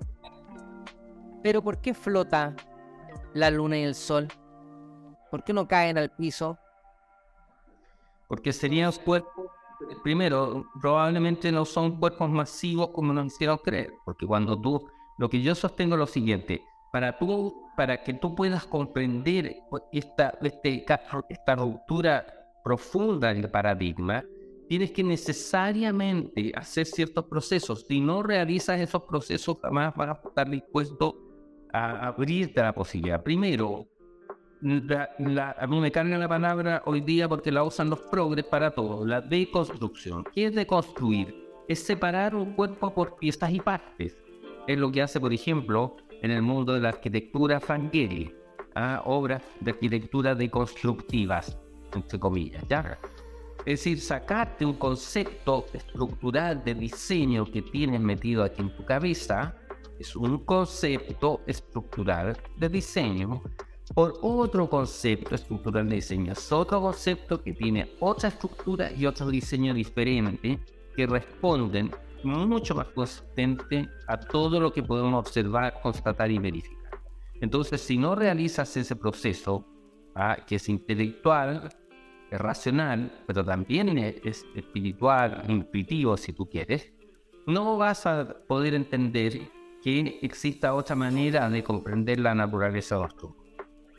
Pero ¿por qué flota la luna y el sol? ¿Por qué no caen al piso? Porque serían cuerpos, primero, probablemente no son cuerpos masivos como nos hicieron creer, porque cuando tú, lo que yo sostengo es lo siguiente, para tú, para que tú puedas comprender esta, este, esta ruptura profunda del paradigma, tienes que necesariamente hacer ciertos procesos. Si no realizas esos procesos, jamás vas a estar dispuesto a abrirte la posibilidad. Primero, la, la, a mí me carga la palabra hoy día porque la usan los progres para todo, la deconstrucción. ¿Qué es deconstruir? Es separar un cuerpo por piezas y partes. Es lo que hace, por ejemplo, en el mundo de la arquitectura Frank Gehry, ¿ah? Obras de arquitectura deconstructivas, entre comillas, ¿ya? Es decir, sacarte un concepto estructural de diseño que tienes metido aquí en tu cabeza, es un concepto estructural de diseño, por otro concepto estructural de diseño. Es otro concepto que tiene otra estructura y otro diseño diferente que responden mucho más consistente a todo lo que podemos observar, constatar y verificar. Entonces, si no realizas ese proceso, ¿ah? que es intelectual, es racional, pero también es espiritual, intuitivo si tú quieres, no vas a poder entender que exista otra manera de comprender la naturaleza de nuestro mundo.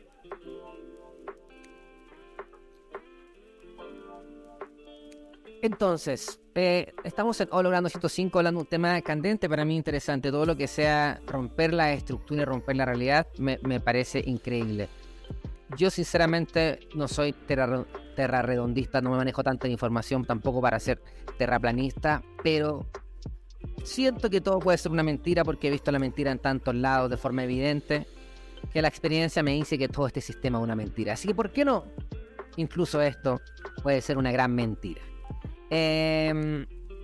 Entonces, eh, estamos en Hologrando ciento cinco hablando de un tema candente, para mí interesante. Todo lo que sea romper la estructura y romper la realidad me, me parece increíble. Yo sinceramente no soy terra, terrarredondista, no me manejo tanta información tampoco para ser terraplanista, pero siento que todo puede ser una mentira porque he visto la mentira en tantos lados de forma evidente, que la experiencia me dice que todo este sistema es una mentira. Así que ¿por qué no? Incluso esto puede ser una gran mentira. Eh,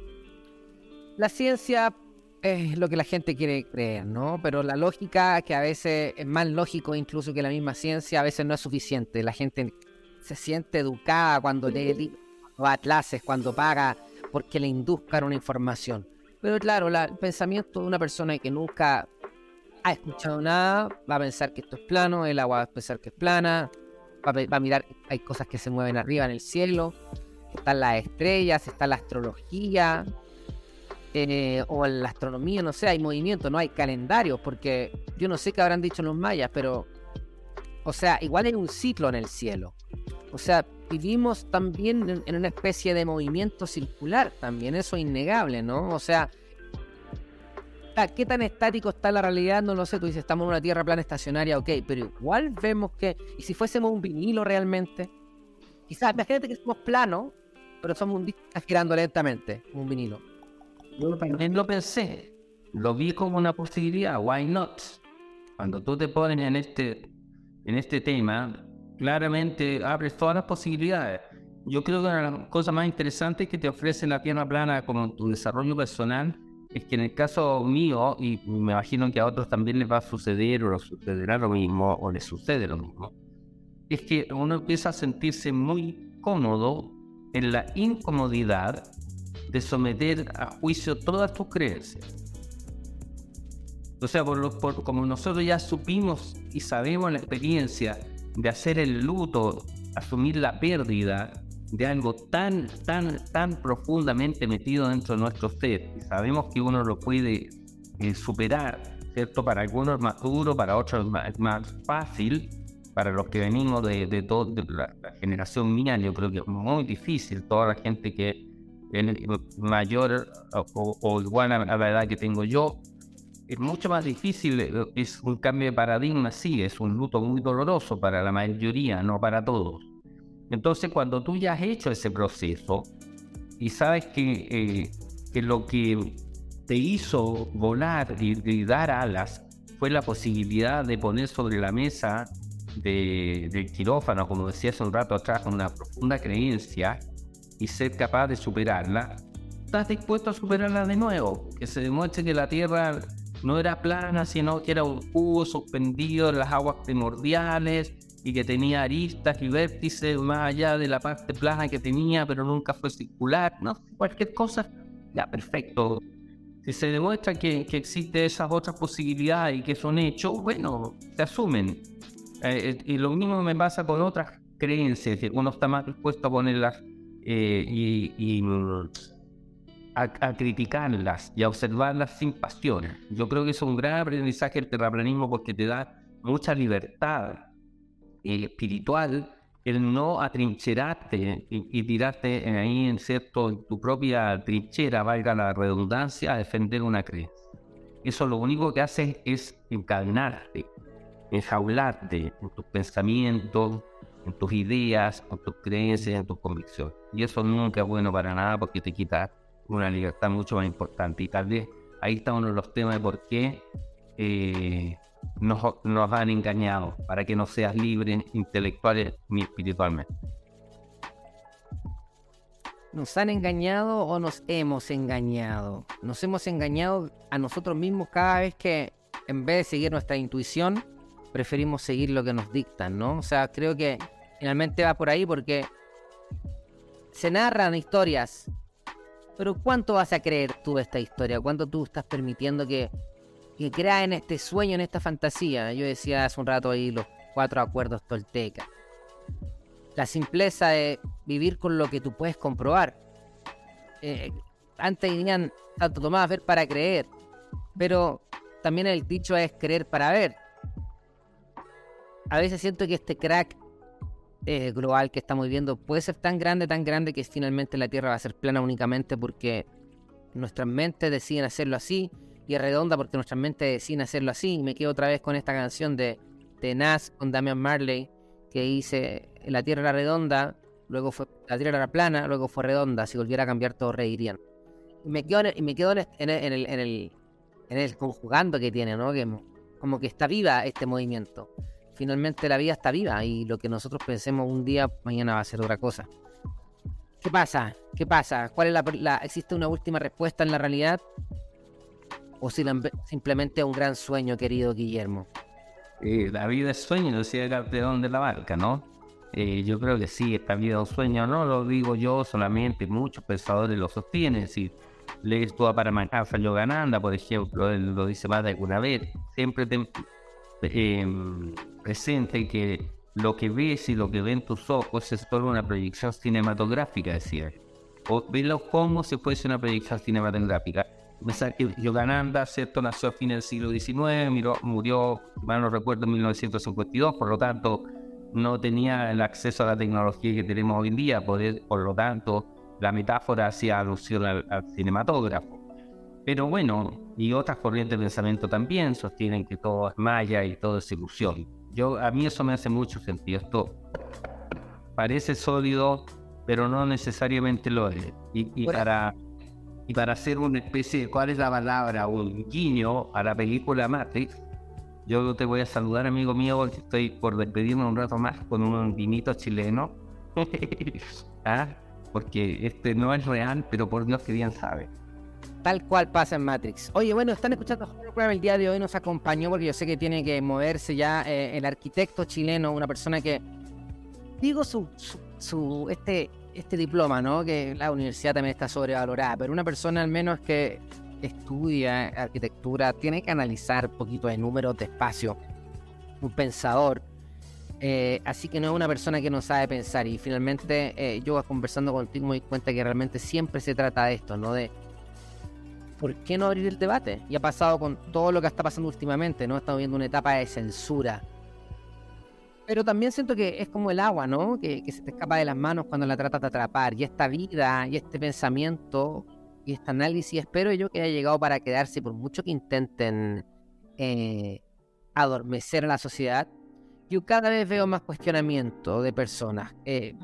la ciencia es lo que la gente quiere creer, ¿no? Pero la lógica, que a veces es más lógico incluso que la misma ciencia, a veces no es suficiente. La gente se siente educada cuando lee libros, cuando va a clases, cuando paga porque le induzcan una información. Pero claro, la, el pensamiento de una persona que nunca ha escuchado nada va a pensar que esto es plano, el agua va a pensar que es plana, va a, va a mirar, hay cosas que se mueven arriba en el cielo, están las estrellas, está la astrología, eh, o en la astronomía, no sé, hay movimiento, no hay calendarios, porque yo no sé qué habrán dicho los mayas, pero, o sea, igual hay un ciclo en el cielo. O sea, vivimos también en, en una especie de movimiento circular, también eso es innegable, ¿no? O sea, ¿qué tan estático está la realidad? No lo sé, tú dices, estamos en una tierra plana estacionaria, ok, pero igual vemos que, ¿y si fuésemos un vinilo realmente? Quizás, imagínate que somos planos, pero somos un disco que está girando lentamente, un vinilo. Yo también lo pensé, lo vi como una posibilidad, why not? Cuando tú te pones en este, en este tema, claramente abres todas las posibilidades. Yo creo que una de las cosas más interesantes que te ofrece la Tierra plana como tu desarrollo personal es que en el caso mío, y me imagino que a otros también les va a suceder o les sucederá lo mismo, o les sucede lo mismo, es que uno empieza a sentirse muy cómodo en la incomodidad de someter a juicio todas tus creencias. O sea, por lo, por, como nosotros ya supimos y sabemos la experiencia de hacer el luto, asumir la pérdida de algo tan, tan, tan profundamente metido dentro de nuestro ser, y sabemos que uno lo puede eh, superar, ¿cierto? Para algunos es más duro, para otros es más, más fácil. Para los que venimos de, de, todo, de la, la generación mía, yo creo que es muy difícil. Toda la gente que es mayor o, o igual a, a la edad que tengo yo, es mucho más difícil. Es un cambio de paradigma, sí, es un luto muy doloroso para la mayoría, no para todos. Entonces, cuando tú ya has hecho ese proceso y sabes que, eh, que lo que te hizo volar y, y dar alas fue la posibilidad de poner sobre la mesa De, del quirófano, como decía hace un rato atrás, una profunda creencia, y ser capaz de superarla, estás dispuesto a superarla de nuevo, que se demuestre que la Tierra no era plana, sino que era un cubo suspendido en las aguas primordiales y que tenía aristas y vértices más allá de la parte plana que tenía, pero nunca fue circular, no, cualquier cosa, ya, perfecto. Si se demuestra que, que existen esas otras posibilidades y que son hechos, bueno, se asumen. Eh, y lo mismo me pasa con otras creencias, que uno está más dispuesto a ponerlas eh, y, y a, a criticarlas y a observarlas sin pasión. Yo creo que es un gran aprendizaje el terraplanismo, porque te da mucha libertad eh, espiritual el no atrincherarte y, y tirarte ahí en cierto, en tu propia trinchera, valga la redundancia, a defender una creencia. Eso lo único que hace es encadenarte, enjaularte en tus pensamientos, en tus ideas, en tus creencias, en tus convicciones. Y eso nunca es bueno para nada, porque te quita una libertad mucho más importante. Y tal vez ahí está uno de los temas de por qué eh, nos, nos han engañado, para que no seas libre intelectual ni espiritualmente. ¿Nos han engañado o nos hemos engañado? Nos hemos engañado a nosotros mismos cada vez que, en vez de seguir nuestra intuición, preferimos seguir lo que nos dictan, ¿no? O sea, creo que finalmente va por ahí, porque se narran historias, pero ¿cuánto vas a creer tú de esta historia? ¿Cuánto tú estás permitiendo que, que creas en este sueño, en esta fantasía? Yo decía hace un rato ahí los cuatro acuerdos toltecas. La simpleza de vivir con lo que tú puedes comprobar. Eh, antes dirían, Santo Tomás, ver para creer, pero también el dicho es creer para ver. A veces siento que este crack eh, global que estamos viviendo puede ser tan grande, tan grande, que finalmente la Tierra va a ser plana únicamente porque nuestras mentes deciden hacerlo así, y es redonda porque nuestras mentes deciden hacerlo así. Y me quedo otra vez con esta canción de, de Nas con Damian Marley, que dice: la Tierra era redonda, luego fue, la Tierra era plana, luego fue redonda, si volviera a cambiar todos reirían. Y me quedo, y me quedo en, el, en, el, en, el, en, el, en el conjugando que tiene, ¿no? Que como que está viva este movimiento. Finalmente la vida está viva, y lo que nosotros pensemos un día, mañana va a ser otra cosa. ¿Qué pasa? ¿Qué pasa? ¿Cuál es la, la ¿Existe una última respuesta en la realidad? ¿O si la, simplemente un gran sueño, querido Guillermo? Eh, la vida es sueño, decía el capitán de la barca, ¿no? Eh, yo creo que sí, esta vida es un sueño, no lo digo yo solamente, muchos pensadores lo sostienen. Es decir, lees tú a Paramahansa Yogananda, por ejemplo, él lo dice más de alguna vez. Siempre ten eh, presente que lo que ves y lo que ven tus ojos es solo una proyección cinematográfica, decía. O velo como si fuese una proyección cinematográfica. Pensar que Yogananda, ¿cierto?, nació a fines del siglo diecinueve, murió, murió, mal no recuerdo, en mil novecientos cincuenta y dos, por lo tanto, no tenía el acceso a la tecnología que tenemos hoy en día, por, por lo tanto, la metáfora hacía alusión al, al cinematógrafo. Pero bueno, y otras corrientes de pensamiento también sostienen que todo es maya y todo es ilusión. Yo, a mí eso me hace mucho sentido. Esto parece sólido, pero no necesariamente lo es. Y, y para... Y para hacer una especie de, ¿cuál es la palabra? Un guiño a la película Matrix, yo te voy a saludar, amigo mío, porque estoy por despedirme un rato más con un vinito chileno. ¿Ah? Porque este no es real, pero por Dios que bien sabe. Tal cual pasa en Matrix. Oye, bueno, están escuchando Hologram el día de hoy, nos acompañó porque yo sé que tiene que moverse ya eh, el arquitecto chileno, una persona que, digo, su, su, su este... este diploma, ¿no? Que la universidad también está sobrevalorada, pero una persona al menos que estudia arquitectura tiene que analizar un poquito de números, de espacio, un pensador, eh, así que no es una persona que no sabe pensar. Y finalmente eh, yo conversando contigo me di cuenta que realmente siempre se trata de esto, ¿no? De ¿por qué no abrir el debate? Y ha pasado con todo lo que está pasando últimamente, ¿no? Estamos viendo una etapa de censura. Pero también siento que es como el agua, ¿no? Que, que se te escapa de las manos cuando la tratas de atrapar. Y esta vida, y este pensamiento, y este análisis, espero yo que haya llegado para quedarse, por mucho que intenten eh, adormecer a la sociedad. Yo cada vez veo más cuestionamiento de personas. Eh,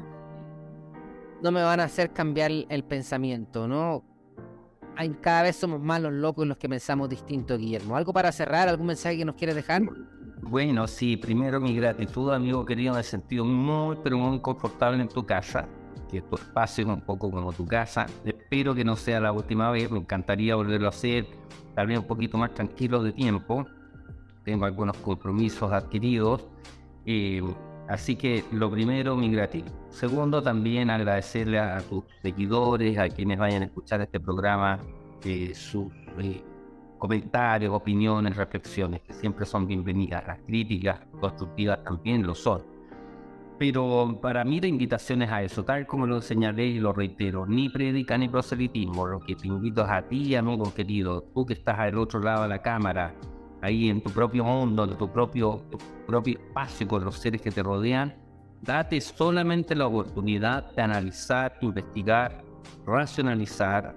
no me van a hacer cambiar el, el pensamiento, ¿no? Hay, cada vez somos más los locos los que pensamos distinto, Guillermo. ¿Algo para cerrar? ¿Algún mensaje que nos quieres dejar? Bueno, sí, primero mi gratitud, amigo querido, me he sentido muy, pero muy confortable en tu casa, que tu espacio es un poco como tu casa. Espero que no sea la última vez, me encantaría volverlo a hacer, tal vez un poquito más tranquilo de tiempo. Tengo algunos compromisos adquiridos, eh, así que lo primero, mi gratitud. Segundo, también agradecerle a, a tus seguidores, a quienes vayan a escuchar este programa, eh, sus... Eh, comentarios, opiniones, reflexiones, que siempre son bienvenidas. Las críticas constructivas también lo son. Pero para mí la invitación es a eso, tal como lo señalé y lo reitero, ni prédica ni proselitismo. Lo que te invito es a ti, amigo querido, tú que estás al otro lado de la cámara, ahí en tu propio mundo, en tu propio, tu propio espacio con los seres que te rodean, date solamente la oportunidad de analizar, investigar, racionalizar,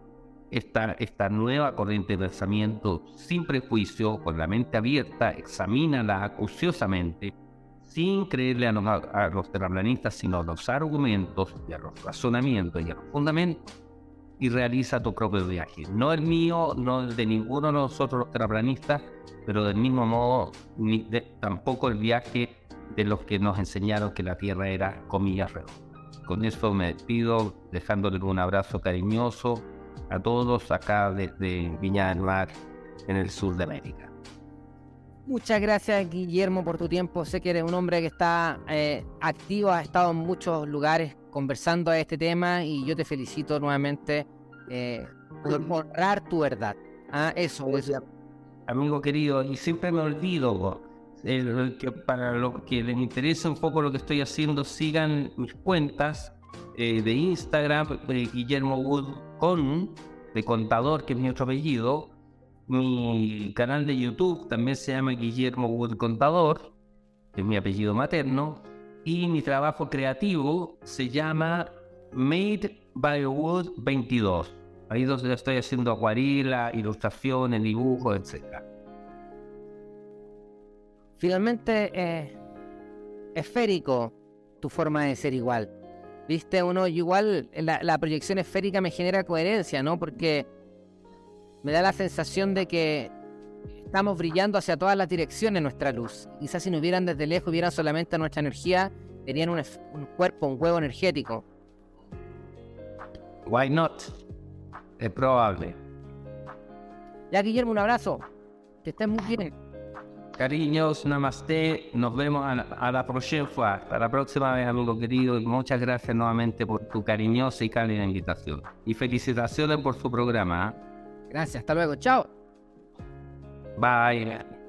Esta, esta nueva corriente de pensamiento sin prejuicio, con la mente abierta, examínala acuciosamente, sin creerle a los, a los terraplanistas, sino a los argumentos y a los razonamientos y a los fundamentos, y realiza tu propio viaje. No el mío, no el de ninguno de nosotros los terraplanistas, pero del mismo modo, ni de, tampoco el viaje de los que nos enseñaron que la Tierra era, comillas, redonda. Con eso me despido, dejándoles un abrazo cariñoso a todos acá desde Viña del Mar, en el sur de América. Muchas gracias, Guillermo, por tu tiempo. Sé que eres un hombre que está eh, activo, has estado en muchos lugares conversando de este tema y yo te felicito nuevamente eh, por honrar tu verdad. Ah, eso, eso. Amigo querido, y siempre me olvido, eh, que para los que les interese un poco lo que estoy haciendo, sigan mis cuentas eh, de Instagram, eh, Guillermo Wood con, de contador, que es mi otro apellido. Mi canal de YouTube también se llama Guillermo Wood Contador, que es mi apellido materno. Y mi trabajo creativo se llama Made by Wood veintidós. Ahí donde estoy haciendo acuarela, ilustraciones, dibujos, etcétera. Finalmente, eh, esférico, tu forma de ser igual. ¿Viste? Uno igual, la, la proyección esférica me genera coherencia, ¿no? Porque me da la sensación de que estamos brillando hacia todas las direcciones nuestra luz. Quizás si nos vieran desde lejos, vieran solamente nuestra energía, tenían un, un cuerpo, un huevo energético. Why not? Es probable. Ya, Guillermo, un abrazo. Que estés muy bien. Cariños, namaste. Nos vemos a la, a la próxima. Hasta la próxima vez, amigo querido. Y muchas gracias nuevamente por tu cariñosa y cálida invitación. Y felicitaciones por su programa. ¿eh? Gracias, hasta luego. Chao. Bye.